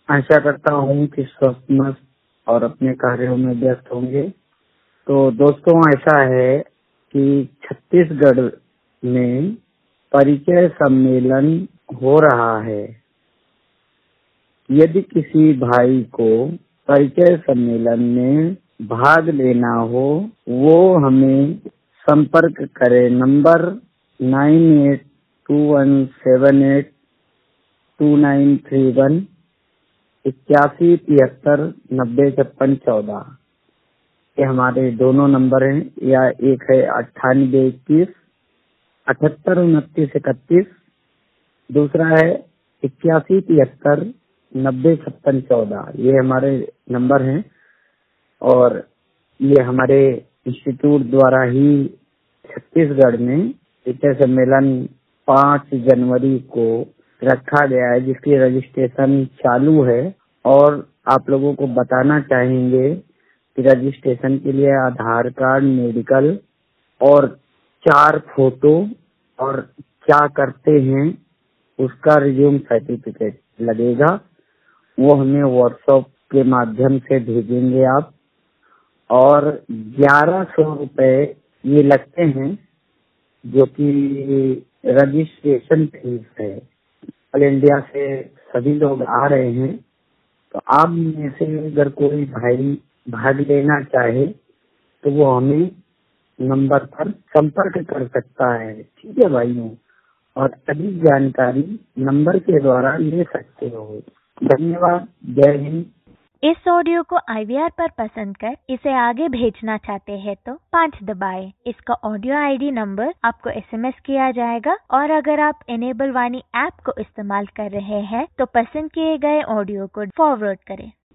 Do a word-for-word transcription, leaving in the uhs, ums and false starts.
आशा करता हूँ कि स्वस्थ मस्त और अपने कार्यों में व्यस्त होंगे। तो दोस्तों, ऐसा है कि छत्तीसगढ़ में परिचय सम्मेलन हो रहा है। यदि किसी भाई को परिचय सम्मेलन में भाग लेना हो, वो हमें संपर्क करे। Number nine eight two one seven eight two nine three one इक्यासी तिहत्तर नब्बे छप्पन चौदह। ये हमारे दोनों नंबर हैं। या एक है अट्ठानबे इक्कीस अठहत्तर उनतीस इकतीस, दूसरा है इक्यासी तिहत्तर नब्बे छप्पन चौदह। ये हमारे नंबर हैं और ये हमारे इंस्टीट्यूट द्वारा ही छत्तीसगढ़ में परिचय सम्मेलन पाँच जनवरी को रखा गया है, जिसकी रजिस्ट्रेशन चालू है। और आप लोगों को बताना चाहेंगे कि रजिस्ट्रेशन के लिए आधार कार्ड, मेडिकल और चार फोटो और क्या करते हैं उसका रिज्यूम सर्टिफिकेट लगेगा। वो हमें व्हाट्सएप के माध्यम से भेजेंगे आप। और ग्यारह सौ रुपए ये लगते हैं, जो कि रजिस्ट्रेशन फीस है। ऑल इंडिया से सभी लोग आ रहे हैं, तो आप में से अगर कोई भाई भाग लेना चाहे तो वो हमें नंबर पर संपर्क कर सकता है। ठीक है भाइयों, और अधिक जानकारी नंबर के द्वारा ले सकते हो। धन्यवाद। जय हिंद। इस ऑडियो को आई वी आर पर पसंद कर इसे आगे भेजना चाहते हैं तो पाँच दबाएं। इसका ऑडियो आई डी नंबर आपको एस एम एस किया जाएगा। और अगर आप इनेबल वाणी ऐप को इस्तेमाल कर रहे हैं तो पसंद किए गए ऑडियो को फॉरवर्ड करें।